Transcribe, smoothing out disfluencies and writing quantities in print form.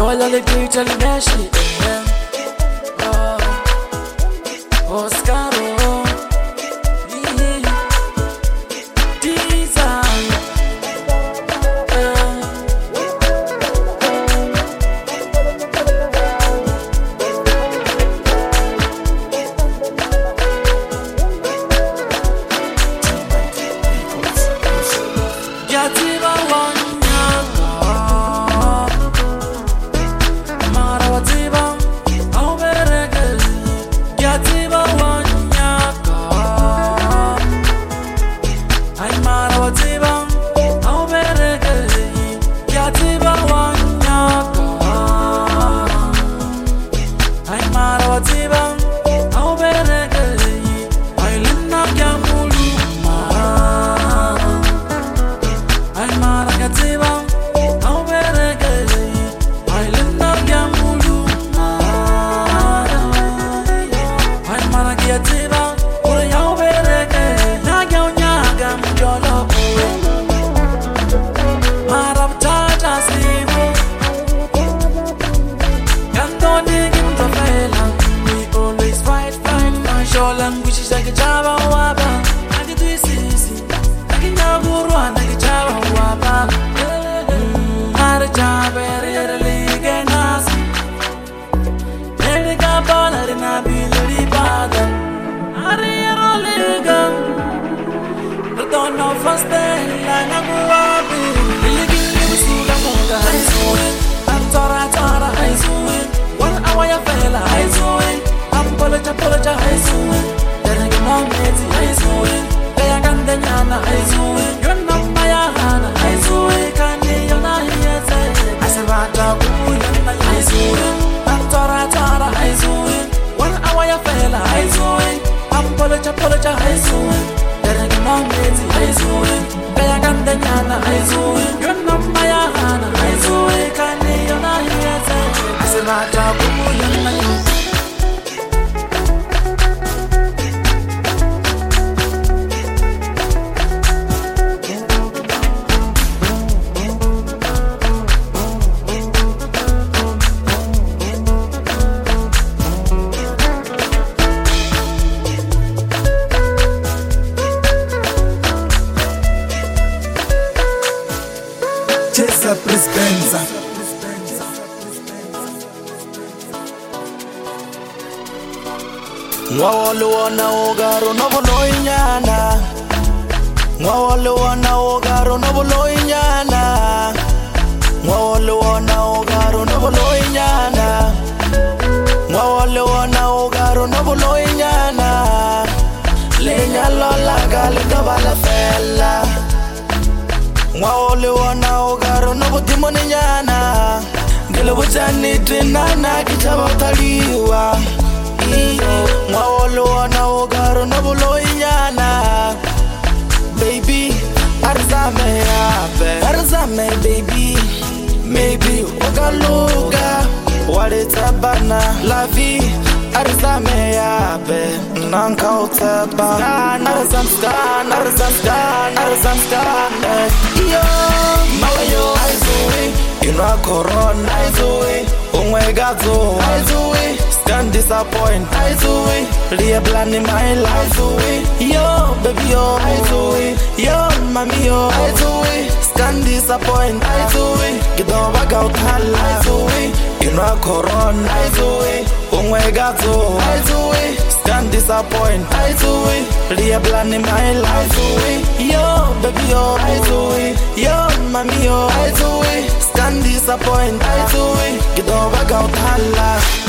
Yola le teacher le dashi Oscar language is like a Java waba, and it is easy. I can never run like a Java waba. Not a Java, really get us. Any cabana in a billy bottom. I really go. But don't know first day, like a wabi. Really give you to the moon. I saw it. I'm Tora, I saw it. 1 hour, I fell, I saw it. Apologize, I saw it. Then I get on it, I saw it. They are Gandana, I saw it. You're not my Hana, I saw it. Can't you not hear it? I said, I saw it. I'm Tora, I saw it. 1 hour, I fell, I saw it. Apologize, I saw it. Then I get on it, I saw it. They are Gandana, I saw it. You're not my Hana, I saw it. Can't you not hear it? I said, Chesa Prispenza Ngwawaluwana ogaro nobuloinyana Ngwawaluwana ogaro nobuloinyana Ngwawaluwana ogaro nobuloinyana Ngwawaluwana ogaro nobuloinyana Lenyalola galidobala fella Ngwawaluwana ogaro nobudimoninyana Ngilobujani trinana kitabotaliwa Ngwawaluwana ogaro nobuloinyana Baby, arzame yabe Arzame baby Maybe wagaluga Walitabana La vie Arzame yabe Nanka utaba Arzam stan Arzam stan Yo Mawayo Aizui Inwa koron Aizui Ungwegazo Aizui Can't disappoint, I do it. Lay a plan in my life, do it. Yo, baby, yo, I do it. Yo, mommy, yo, I do it. Can't disappoint, I do it. Get on back out, I do it. You know, Coron, I do it. Ungwegazo, I do it. Can't disappoint, I do it. Lay a plan in my life, do it. Yo, baby, yo, I do it. Yo, mommy, yo, I do it. Can't disappoint, I do it. Get on back out,